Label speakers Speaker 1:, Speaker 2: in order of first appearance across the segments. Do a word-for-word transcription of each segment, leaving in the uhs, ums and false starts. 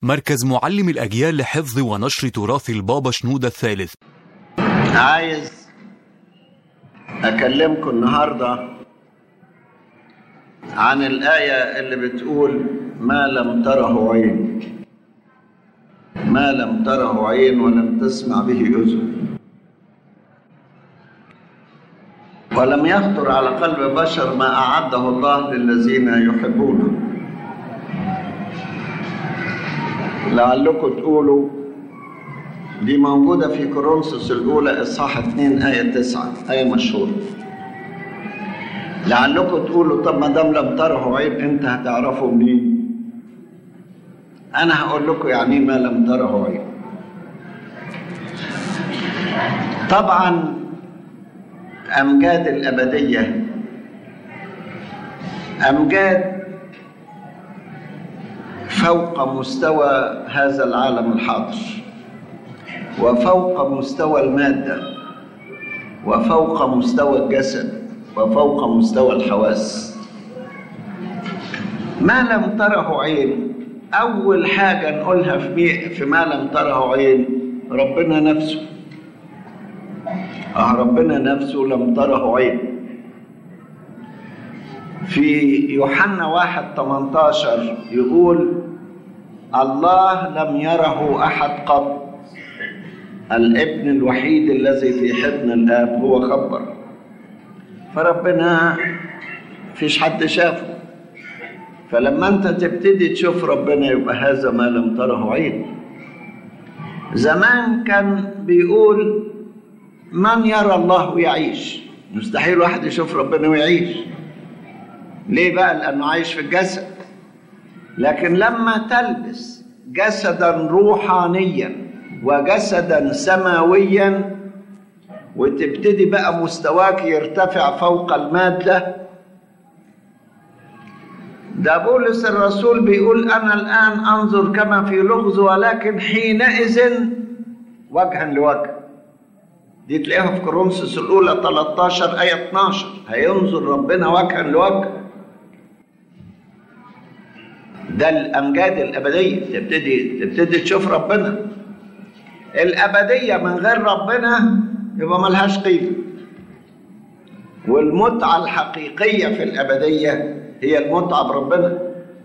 Speaker 1: مركز معلم الأجيال لحفظ ونشر تراث البابا شنودة الثالث.
Speaker 2: عايز أكلمكم النهاردة عن الآية اللي بتقول ما لم تره عين، ما لم تره عين ولم تسمع به أذن ولم يخطر على قلب بشر ما أعده الله للذين يحبونه. لعلكم تقولوا دي موجودة في كورنثوس الأولى إصحاح اثنين آية تسعة، آية مشهورة. لعلكم تقولوا طب ما دام لم تره عين أنت هتعرفوا منين؟ أنا هقول لكم يعني ما لم تره عين. طبعا أمجاد الأبدية أمجاد فوق مستوى هذا العالم الحاضر، وفوق مستوى المادة، وفوق مستوى الجسد، وفوق مستوى الحواس. ما لم تره عين، أول حاجة نقولها في في ما لم تره عين ربنا نفسه. آه ربنا نفسه لم تره عين. في يوحنا واحد ثمانية عشر يقول الله لم يره أحد قط، الابن الوحيد الذي في حضن الآب هو خبر. فربنا فيش حد شافه، فلما أنت تبتدي تشوف ربنا يبقى هذا ما لم تره عين. زمان كان بيقول من يرى الله يعيش، مستحيل واحد يشوف ربنا ويعيش. ليه بقى؟ لأنه عايش في الجسد. لكن لما تلبس جسدا روحانيا وجسدا سماويا وتبتدي بقى مستواك يرتفع فوق المادة. ده بولس الرسول بيقول أنا الآن أنظر كما في لغز ولكن حينئذ وجها لوجه. دي تلاقيها في كورنثوس الأولى ثلاثة عشر آية اثناشر، هينظر ربنا وجها لوجه. ده الأمجاد الأبدية، تبتدي تبتدي تشوف ربنا. الأبدية من غير ربنا يبقى ملهاش قيمة. والمتعة الحقيقية في الأبدية هي المتعة بربنا.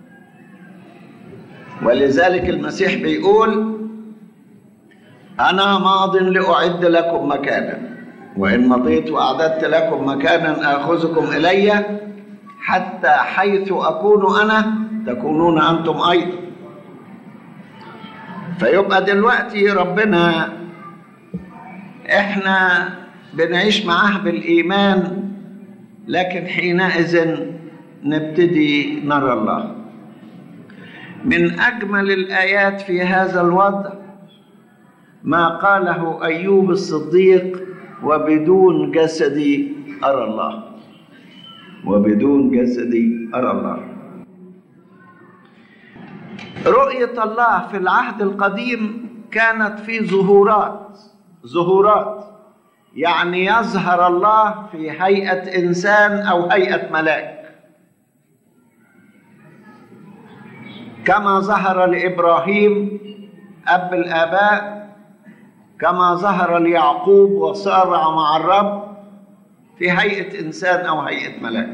Speaker 2: ولذلك المسيح بيقول أنا ماض لأعد لكم مكانا، وإن مضيت وأعددت لكم مكانا آخذكم إلي حتى حيث أكون أنا تكونون أنتم أيضا. فيبقى دلوقتي ربنا إحنا بنعيش معاه بالإيمان، لكن حينئذ نبتدي نرى الله. من أجمل الآيات في هذا الوضع ما قاله أيوب الصديق وبدون جسدي أرى الله، وبدون جسدي أرى الله. رؤية الله في العهد القديم كانت في ظهورات ظهورات يعني يظهر الله في هيئة إنسان أو هيئة ملاك، كما ظهر لإبراهيم أب الآباء، كما ظهر ليعقوب وصارع مع الرب في هيئة إنسان أو هيئة ملاك.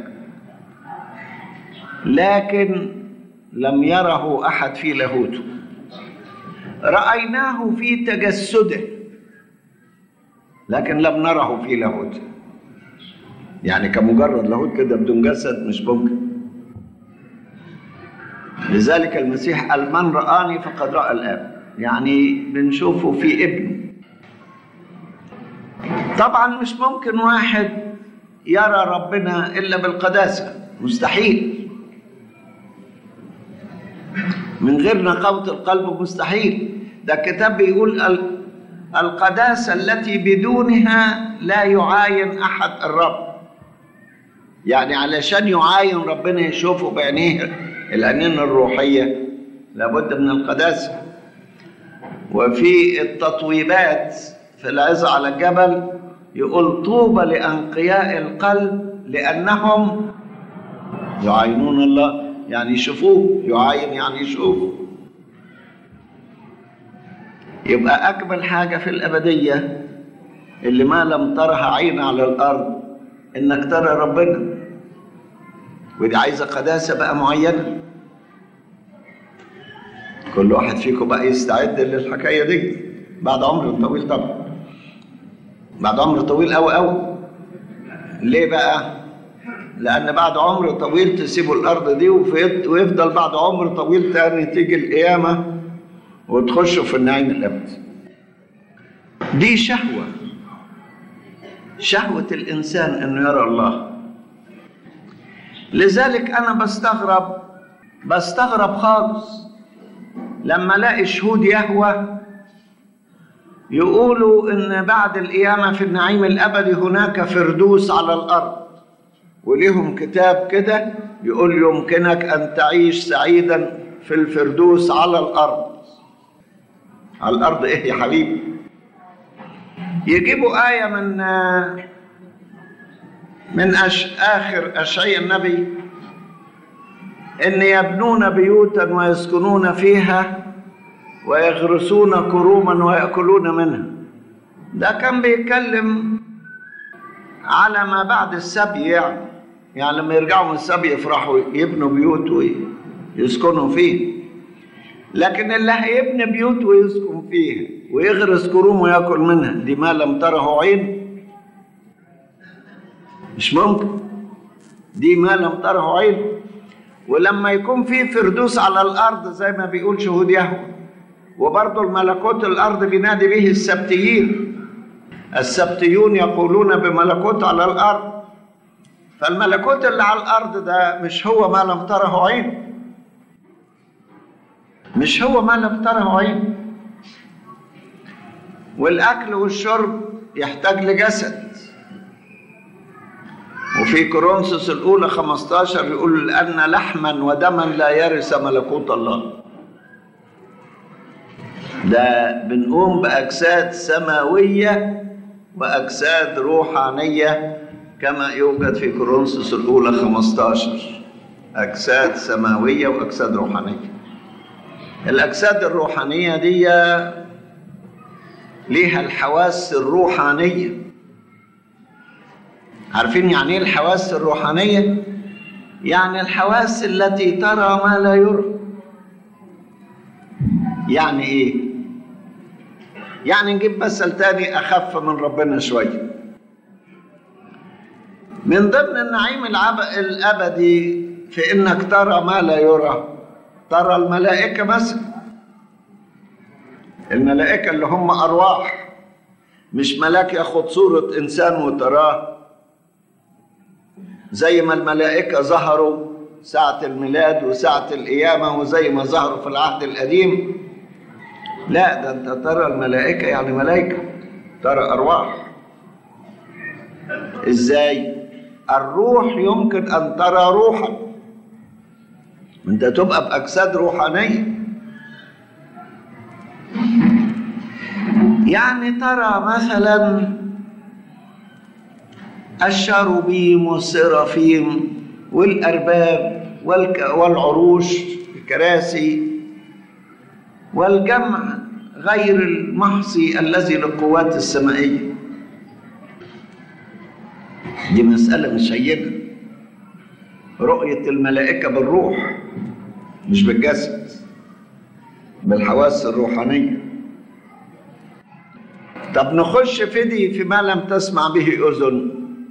Speaker 2: لكن لم يره أحد في لاهوته. رأيناه في تجسده لكن لم نره في لاهوته. يعني كمجرد لاهوت كده بدون جسد مش ممكن. لذلك المسيح قال من رآني فقد رأى الآب، يعني بنشوفه في ابنه. طبعا مش ممكن واحد يرى ربنا إلا بالقداسة، مستحيل. من غير نقاوة القلب مستحيل. ده الكتاب بيقول القداسة التي بدونها لا يعاين أحد الرب. يعني علشان يعاين ربنا يشوفه بعينيه العينين الروحية لابد من القداسة. وفي التطويبات في العظة على الجبل يقول طوبى لأنقياء القلب لأنهم يعاينون الله، يعني يشوفوه. يعاين يعني يشوفه. يبقى أكمل حاجة في الأبدية اللي ما لم ترها عين على الأرض إنك ترى ربنا، ودي عايزة قداسة بقى معينة. كل واحد فيكم بقى يستعد للحكاية دي بعد عمر طويل، طبعا بعد عمر طويل أوي أوي. ليه بقى؟ لأن بعد عمر طويل تسيبوا الأرض دي ويفضل بعد عمر طويل تاني تيجي القيامة وتخشوا في النعيم الأبدي. دي شهوة، شهوة الإنسان إنه يرى الله. لذلك أنا بستغرب بستغرب خالص لما الاقي شهود يهوه يقولوا إن بعد القيامة في النعيم الأبدي هناك فردوس على الأرض، وليهم كتاب كده يقول يمكنك أن تعيش سعيدا في الفردوس على الأرض. على الأرض إيه يا حبيبي؟ يجيبوا آية من من أش آخر أشعياء النبي إن يبنون بيوتا ويسكنون فيها ويغرسون كروما ويأكلون منها. ده كان بيتكلم على ما بعد السبي، يعني يعني لما يرجعوا من السبي يفرحوا يبنوا بيوت ويسكنوا فيه. لكن اللي هيبني بيوت ويسكن فيها ويغرس كروم ويأكل منها دي ما لم تره عين، مش ممكن، دي ما لم تره عين. ولما يكون في فردوس على الأرض زي ما بيقول شهود يهوه، وبرضه الملكوت الأرض بينادي به السبتيين، السبتيون يقولون بملكوت على الأرض. فالملكوت اللي على الأرض ده مش هو ما لم تره عين، مش هو ما لم تره عين. والأكل والشرب يحتاج لجسد. وفي كورنثوس الأولى خمسة عشر يقول أن لحما ودما لا يرث ملكوت الله. ده بنقوم بأجساد سماوية وأجساد روحانية كما يوجد في كورنثوس الأولى خمسة عشر، أجساد سماوية وأجساد روحانية. الأجساد الروحانية دي ليها الحواس الروحانية. عارفين يعني ايه الحواس الروحانية؟ يعني الحواس التي ترى ما لا يرى. يعني ايه؟ يعني نجيب مثل تاني أخف من ربنا شوية. من ضمن النعيم الأبدي في إنك ترى ما لا يرى، ترى الملائكة مثلا. الملائكة اللي هم أرواح، مش ملاك ياخد صورة إنسان وتراه زي ما الملائكة ظهروا ساعة الميلاد وساعة القيامة وزي ما ظهروا في العهد القديم. لا، ده أنت ترى الملائكة يعني ملائكة، ترى أرواح. إزاي؟ الروح يمكن أن ترى روحا، أنت تبقى بأجساد روحانية. يعني ترى مثلا الشاروبيم والسرافيم والأرباب والعروش الكراسي والجمع غير المحصي الذي للقوات السمائية. دي مسألة مش هينة، رؤية الملائكة بالروح مش بالجسد، بالحواس الروحانية. طب نخش في دي في ما لم تسمع به أذن.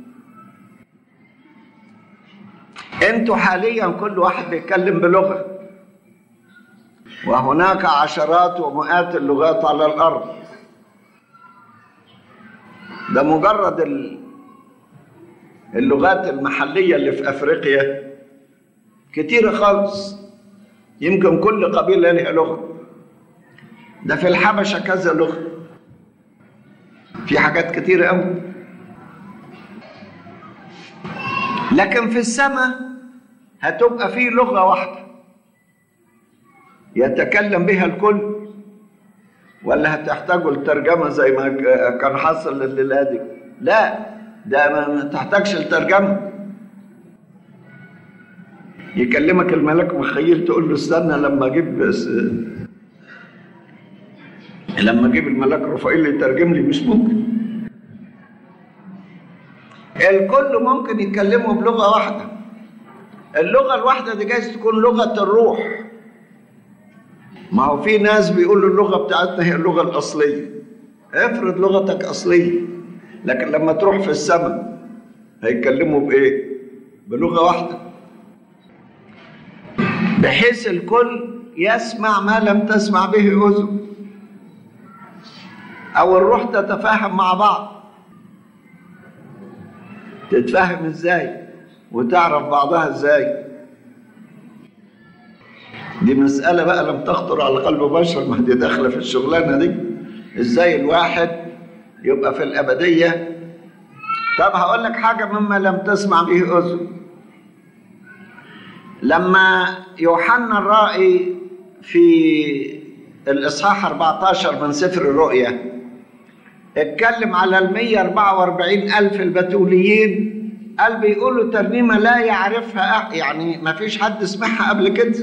Speaker 2: انتوا حاليا كل واحد بيتكلم بلغة، وهناك عشرات ومئات اللغات على الأرض. ده مجرد اللغات المحلية اللي في أفريقيا كتيرة خالص، يمكن كل قبيلة لها لغة. ده في الحبشة كذا لغة، في حاجات كتيرة قوي. لكن في السماء هتبقى في لغة واحدة يتكلم بها الكل، ولا هتحتاجوا الترجمة زي ما كان حصل الليلة دي؟ لا، ده ما تحتاجش الترجمة. يكلمك الملك مخيل تقول له استنى لما اجيب لما اجيب الملاك رفائيل يترجم لي مش ممكن. الكل ممكن يتكلموا بلغة واحدة. اللغة الواحدة دي جايز تكون لغة الروح. ما هو في ناس بيقولوا اللغة بتاعتنا هي اللغة الأصلية. افرض لغتك أصلية، لكن لما تروح في السماء هيتكلموا بإيه؟ بلغة واحدة، بحيث الكل يسمع ما لم تسمع به أذن، أو الروح تتفاهم مع بعض. تتفاهم إزاي وتعرف بعضها إزاي؟ دي مسألة بقى لم تخطر على قلب بشر، ما دي داخلة في الشغلانة دي. إزاي الواحد يبقى في الأبدية؟ طب هقول لك حاجة مما لم تسمع به أذن. لما يوحنا الرائي في الإصحاح أربعة عشر من سفر الرؤيا اتكلم على المية أربعة وأربعين ألف البتوليين، قال بيقولوا ترنيمة لا يعرفها، يعني ما فيش حد سمعها قبل كده.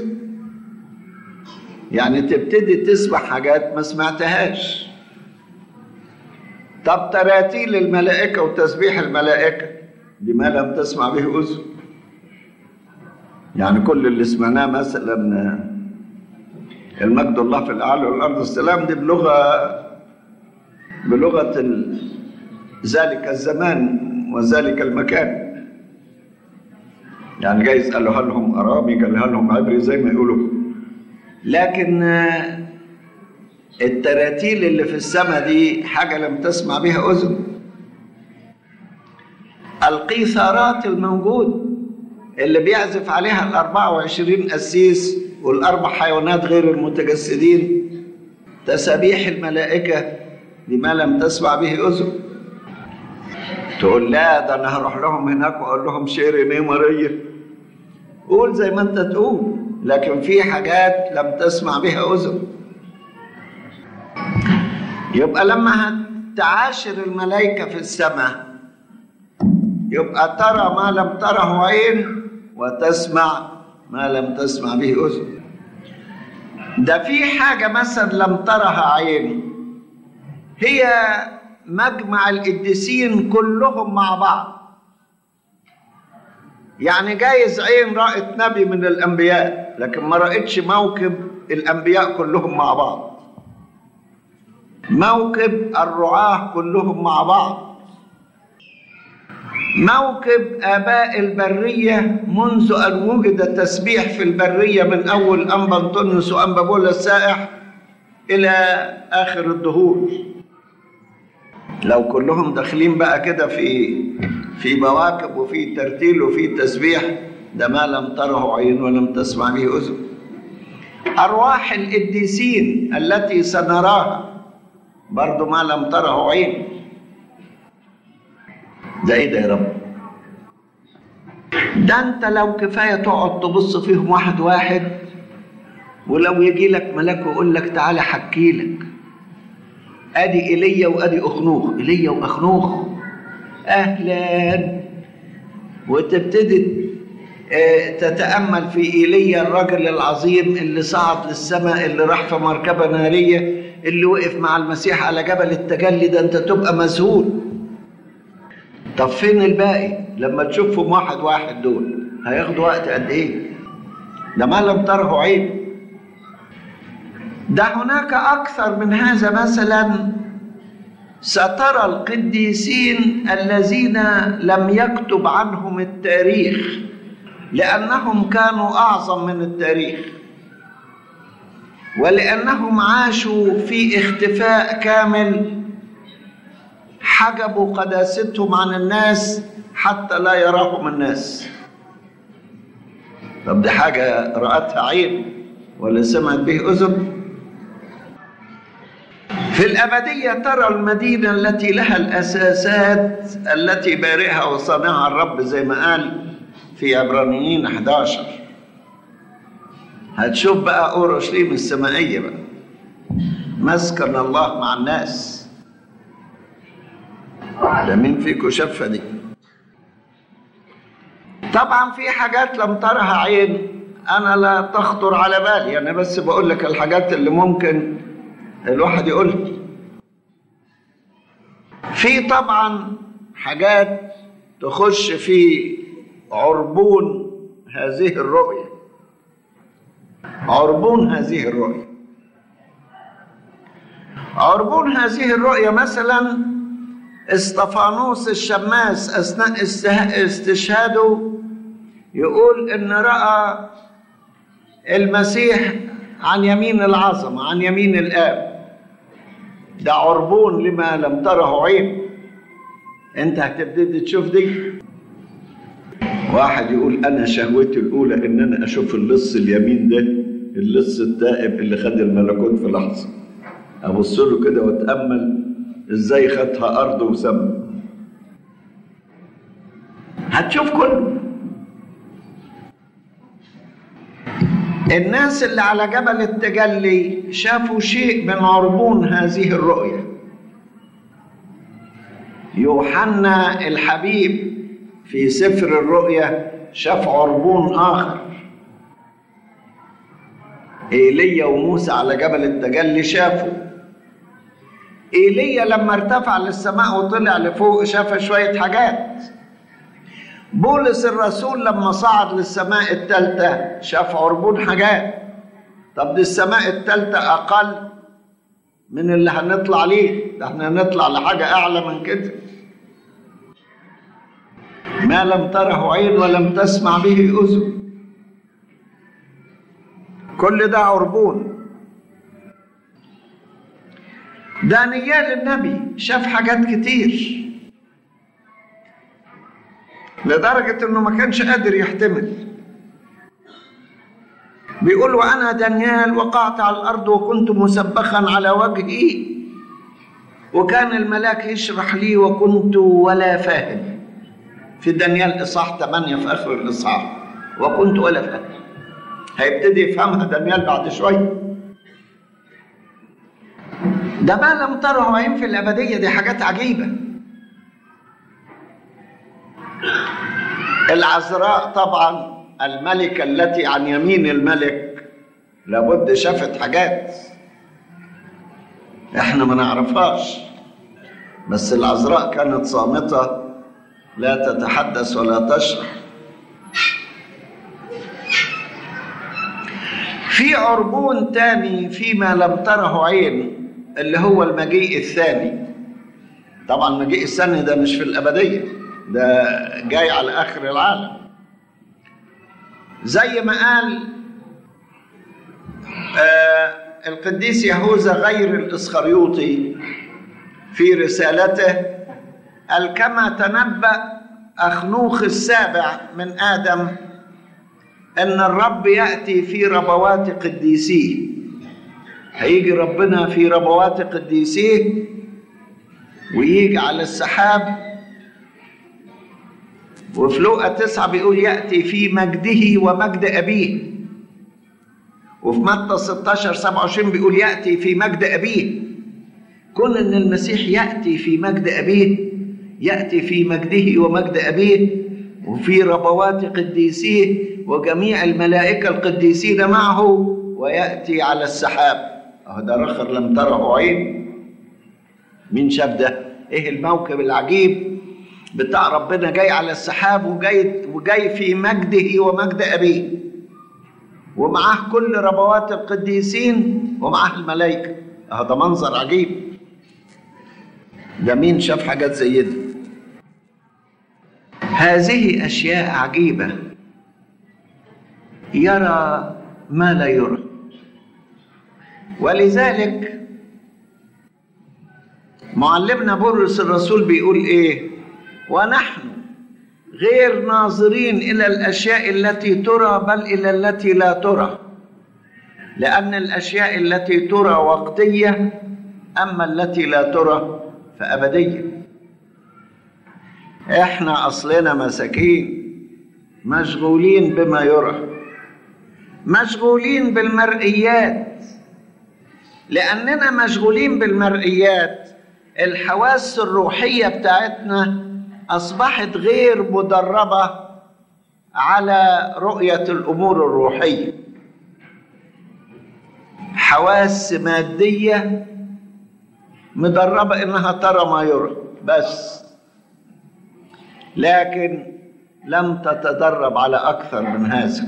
Speaker 2: يعني تبتدي تسمع حاجات ما سمعتهاش. طب تراتيل الملائكة وتسبيح الملائكة دي ما لم تسمع به أذن. يعني كل اللي سمعناه مثلا المجد الله في الأعلى والأرض السلام دي بلغة بلغة ذلك الزمان وذلك المكان. يعني جايز قالوها لهم أرامي، قالوها لهم عبري زي ما يقولوا. لكن التراتيل اللي في السماء دي حاجة لم تسمع بها أذن. القيثارات الموجود اللي بيعزف عليها الأربعة وعشرين قسيس والأربع حيوانات غير المتجسدين، تسابيح الملائكة دي ما لم تسمع به أذن. تقول لا ده أنا هروح لهم هناك وأقول لهم شيريني ماريا، قول زي ما أنت تقول، لكن في حاجات لم تسمع بها أذن. يبقى لما تعاشر الملائكة في السماء يبقى ترى ما لم تره عين وتسمع ما لم تسمع به أذن. ده في حاجة مثلا لم ترها عين، هي مجمع القديسين كلهم مع بعض. يعني جايز عين رأت نبي من الأنبياء لكن ما رأتش موكب الأنبياء كلهم مع بعض، موكب الرعاة كلهم مع بعض، موكب آباء البرية منذ أن وجد التسبيح في البرية من أول أنبا أنطونيوس وأنبا بولا السائح إلى آخر الدهور. لو كلهم داخلين بقى كده في في مواكب وفي ترتيل وفي تسبيح، ده ما لم تره عين ولم تسمع به أذن. أرواح القديسين التي سنراها برضو ما لم تره عين. ده ايه ده يا رب؟ ده انت لو كفايه تقعد تبص فيهم واحد واحد، ولو يجي لك ملاك ويقول لك تعالى حكي لك، ادي ايليا وادي اخنوخ، ايليا واخنوخ اهلا، وتبتدي تتامل في ايليا الرجل العظيم اللي صعد للسماء، اللي راح في مركبه ناريه، اللي وقف مع المسيح على جبل التجلي. ده انت تبقى مذهول. طب فين الباقي؟ لما تشوفهم واحد واحد دول هياخدوا وقت قد ايه؟ ده ما لم تره عين. ده هناك اكثر من هذا. مثلا سترى القديسين الذين لم يكتب عنهم التاريخ لانهم كانوا اعظم من التاريخ، ولانهم عاشوا في اختفاء كامل، حجبوا قداستهم عن الناس حتى لا يراهم الناس. طب دي حاجة رأتها عين ولا سمعت به أذن؟ في الأبدية ترى المدينة التي لها الأساسات التي بارئها وصانعها الرب، زي ما قال في عبرانيين أحد عشر. هتشوف بقى أورشليم السمائية بقى، مسكن الله مع الناس. ده مين فيكم شافها دي؟ طبعا في حاجات لم ترها عين، انا لا تخطر على بالي، انا بس بقول لك الحاجات اللي ممكن الواحد يقول في طبعا حاجات تخش في عربون هذه الرؤية، عربون هذه الرؤية عربون هذه الرؤية مثلا اسطفانوس الشماس أثناء استشهاده يقول إن رأى المسيح عن يمين العظمة، عن يمين الآب. ده عربون لما لم تره عين. انت هتبتدي تشوف دي. واحد يقول انا شهوتي الاولى ان انا اشوف اللص اليمين ده، اللص التائب اللي خد الملكوت في لحظه، ابص له كده واتامل ازاي خدها ارض وسما. هتشوف كله. الناس اللي على جبل التجلي شافوا شيء من عربون هذه الرؤية. يوحنا الحبيب في سفر الرؤيا شاف عربون آخر. إيليا وموسى على جبل التجلي شافوا. إيليا لما ارتفع للسماء وطلع لفوق شاف شوية حاجات. بولس الرسول لما صعد للسماء الثالثة شاف عربون حاجات. طب دي السماء الثالثة أقل من اللي هنطلع ليه، ده احنا هنطلع لحاجة أعلى من كده. ما لم تره عين ولم تسمع به أذن. كل ده عربون. دانيال النبي شاف حاجات كتير لدرجة انه ما كانش قادر يحتمل. بيقول وانا دانيال وقعت على الارض وكنت مسبخا على وجهي وكان الملاك يشرح لي وكنت ولا فاهم. في دانيال اصحاح ثمانية في اخر الاصحاح وكنت ولا فاهم. هيبتدي يفهمها دانيال بعد شوية. ده ما لم تره عين في الابدية، دي حاجات عجيبة. العذراء طبعا الملكة التي عن يمين الملك لابد شافت حاجات احنا ما نعرفهاش، بس العذراء كانت صامتة لا تتحدث ولا تشرح. في عربون تاني فيما لم تره عين اللي هو المجيء الثاني. طبعا المجيء الثاني ده مش في الأبدية، ده جاي على آخر العالم. زي ما قال آه القديس يهوذا غير الإسخريوطي في رسالته، قال كما تنبأ أخنوخ السابع من آدم أن الرب يأتي في ربوات قديسيه. هيجي ربنا في ربوات قديسيه ويجي على السحاب. وفي لوقا تسعة بيقول يأتي في مجده ومجد أبيه. وفي متى ستاشر سبعة وعشرين بيقول يأتي في مجد أبيه. كون أن المسيح يأتي في مجد أبيه، يأتي في مجده ومجد أبيه وفي ربوات قديسيه وجميع الملائكة القديسين معه ويأتي على السحاب. ده رخر لم تره عين. مين شاف ده؟ ايه الموكب العجيب بتاع ربنا جاي على السحاب وجاي وجاي في مجده ومجد أبيه ومعاه كل ربوات القديسين ومعاه الملائكة. هذا منظر عجيب. ده مين شاف حاجات زي دي؟ هذه أشياء عجيبة يرى ما لا يرى. ولذلك معلمنا بولس الرسول بيقول ايه؟ ونحن غير ناظرين إلى الأشياء التي ترى بل إلى التي لا ترى، لأن الأشياء التي ترى وقتية أما التي لا ترى فأبدية. إحنا أصلنا مساكين مشغولين بما يرى، مشغولين بالمرئيات. لأننا مشغولين بالمرئيات الحواس الروحية بتاعتنا أصبحت غير مدربة على رؤية الأمور الروحية. حواس مادية مدربة إنها ترى ما يرى بس، لكن لم تتدرب على أكثر من هذا.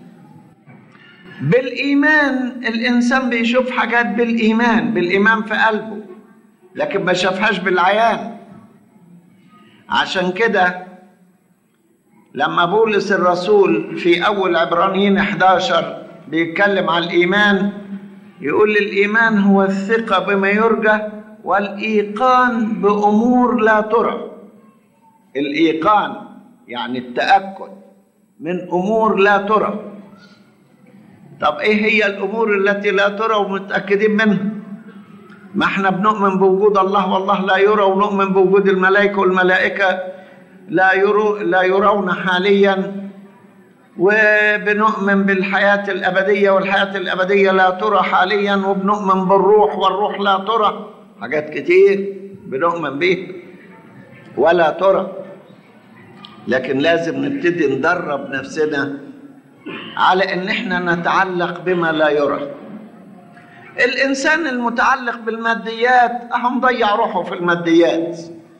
Speaker 2: بالإيمان الإنسان بيشوف حاجات بالإيمان بالإيمان في قلبه، لكن ما شافهاش بالعيان. عشان كده لما بولس الرسول في أول عبرانيين إحدى عشر بيتكلم عن الإيمان، يقول الإيمان هو الثقة بما يرجى والإيقان بأمور لا ترى. الإيقان يعني التأكد من أمور لا ترى. طب إيه هي الأمور التي لا ترى ومتأكدين منها؟ ما احنا بنؤمن بوجود الله والله لا يرى، ونؤمن بوجود الملائكة والملائكة لا يروا لا يرون حاليا، وبنؤمن بالحياة الأبدية والحياة الأبدية لا ترى حاليا، وبنؤمن بالروح والروح لا ترى. حاجات كتير بنؤمن بيها ولا ترى، لكن لازم نبتدي ندرب نفسنا على ان احنا نتعلق بما لا يرى. الانسان المتعلق بالماديات اهو مضيع روحه في الماديات،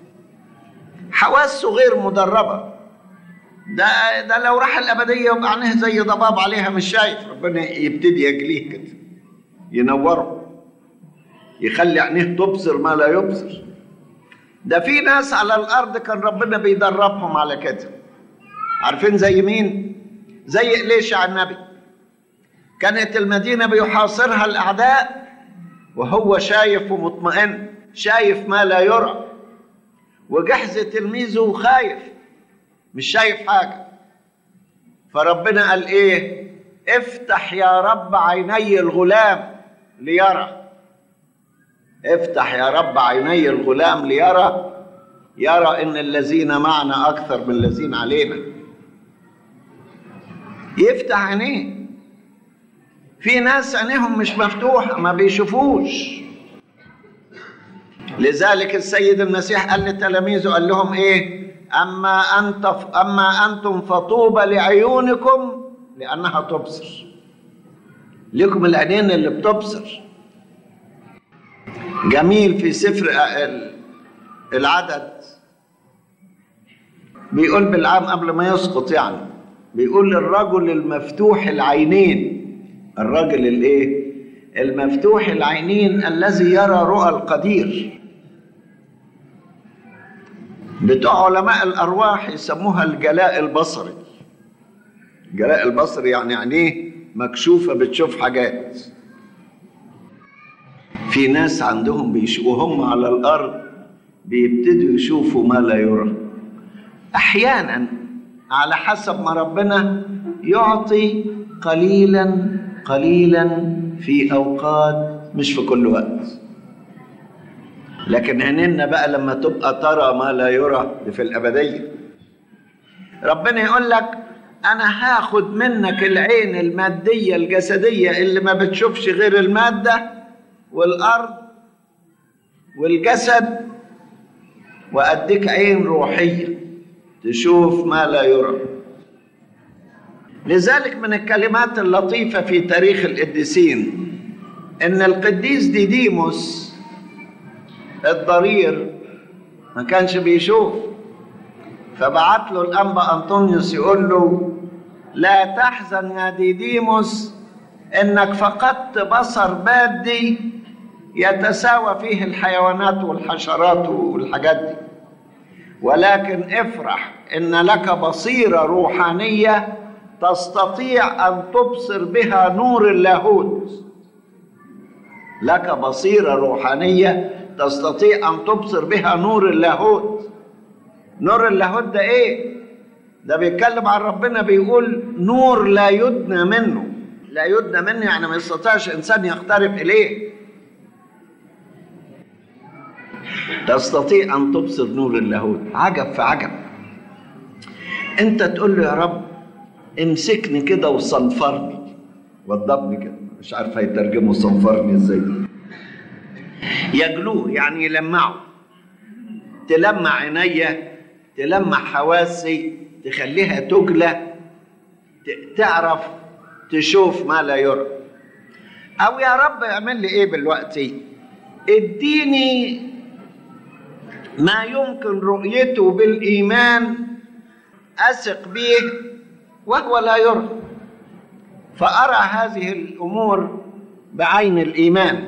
Speaker 2: حواسه غير مدربة. ده ده لو راح الابديه يبقى عينيه زي ضباب عليها مش شايف. ربنا يبتدي يجليه كده، ينوره، يخلي عينيه تبصر ما لا يبصر. ده في ناس على الارض كان ربنا بيدربهم على كده. عارفين زي مين؟ زي إليشع النبي. كانت المدينة بيحاصرها الأعداء وهو شايف ومطمئن، شايف ما لا يرى. وجحز تلميذه خايف مش شايف حاجة. فربنا قال إيه؟ افتح يا رب عيني الغلام ليرى. افتح يا رب عيني الغلام ليرى، يرى إن الذين معنا أكثر من الذين علينا. يفتح عينيه. في ناس عينيهم مش مفتوحة ما بيشوفوش. لذلك السيد المسيح قال لتلاميذه، قال لهم ايه؟ اما انت اما انتم فطوبى لعيونكم لانها تبصر. لكم العينين اللي بتبصر. جميل في سفر العدد بيقول بالعام قبل ما يسقط، يعني بيقول الرجل المفتوح العينين، الرجل الايه؟ المفتوح العينين الذي يرى رؤى القدير. بتوع علماء الارواح يسموها الجلاء البصري. الجلاء البصري يعني عينيه مكشوفه بتشوف حاجات. في ناس عندهم بيشوفوا وهم على الارض بيبتدوا يشوفوا ما لا يرى. احيانا على حسب ما ربنا يعطي قليلا قليلا في اوقات، مش في كل وقت. لكن عيننا بقى لما تبقى ترى ما لا يرى في الابديه. ربنا يقول لك انا هاخد منك العين الماديه الجسديه اللي ما بتشوفش غير الماده والارض والجسد، واديك عين روحيه تشوف ما لا يرى. لذلك من الكلمات اللطيفة في تاريخ القديسين إن القديس ديديموس الضرير ما كانش بيشوف، فبعت له الأنبا أنطونيوس يقول له لا تحزن يا ديديموس إنك فقدت بصر مادي يتساوى فيه الحيوانات والحشرات والحاجات دي، ولكن افرح إن لك بصيرة روحانية تستطيع أن تبصر بها نور اللاهوت. لك بصيرة روحانية تستطيع أن تبصر بها نور اللاهوت. نور اللاهوت ده إيه؟ ده بيتكلم عن ربنا، بيقول نور لا يدنى منه. لا يدنى منه يعني ما يستطيعش إنسان يقترب إليه. تستطيع أن تبصر نور اللاهوت. عجب في عجب. أنت تقول له يا رب امسكني كده وصنفرني وضبني كده، مش عارف هيترجموا صنفرني ازاي. يجلوه يعني يلمعه، تلمع عينيا، تلمع حواسي، تخليها تجلى، تعرف تشوف ما لا يرى. او يا رب اعمل لي ايه دلوقتي؟ اديني ما يمكن رؤيته بالإيمان أثق به وهو لا يرى، فأرى هذه الأمور بعين الإيمان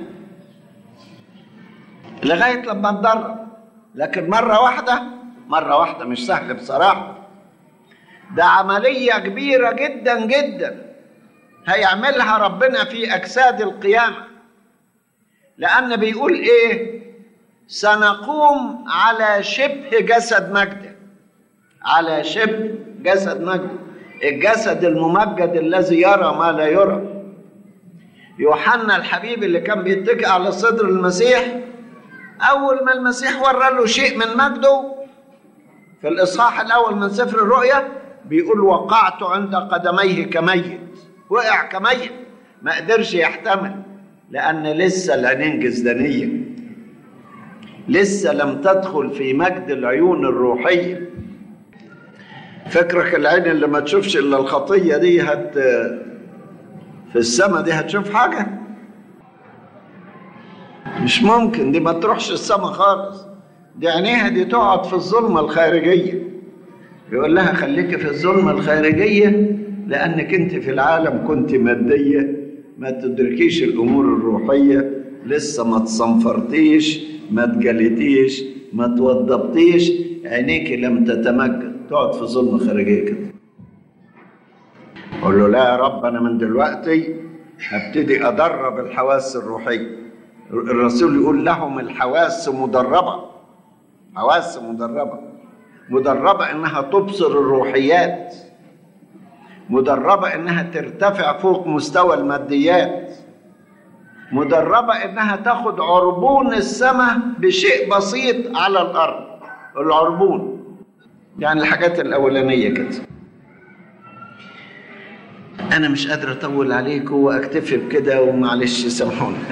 Speaker 2: لغاية لما اتدرب. لكن مرة واحدة مرة واحدة مش سهل بصراحة، ده عملية كبيرة جدا جدا هيعملها ربنا في أجساد القيامة، لأن بيقول إيه؟ سنقوم على شبه جسد مجده، على شبه جسد مجده، الجسد الممجد الذي يرى ما لا يرى. يوحنا الحبيب اللي كان بيتكئ على صدر المسيح، أول ما المسيح ورى له شيء من مجده في الإصحاح الأول من سفر الرؤيا بيقول وقعت عند قدميه كميت، وقع كميت، ما قدرش يحتمل، لأن لسه العينين جسدانية، لسه لم تدخل في مجد العيون الروحية. فكرك العين اللي ما تشوفش إلا الخطية دي هت في السماء دي هتشوف حاجة؟ مش ممكن، دي ما تروحش السماء خالص، دي عينيها دي تقعد في الظلمة الخارجية. يقول لها خليك في الظلمة الخارجية لأنك أنت في العالم كنت مادية، ما تدركيش الأمور الروحية، لسه ما تصنفرتيش، ما تجلتيش، ما توضبتيش، عينيك لم تتمجد، تقعد في ظلمة خارجية كده. قول له لا يا رب، أنا من دلوقتي هبتدي أدرب الحواس الروحية. الرسول يقول لهم الحواس مدربة، حواس مدربة، مدربة إنها تبصر الروحيات، مدربة إنها ترتفع فوق مستوى الماديات، مدربة إنها تاخد عربون السماء بشيء بسيط على الأرض. العربون يعني الحاجات الأولانية كده. أنا مش قادر أطول عليكم وأكتفي بكده، ومعلش سامحوني.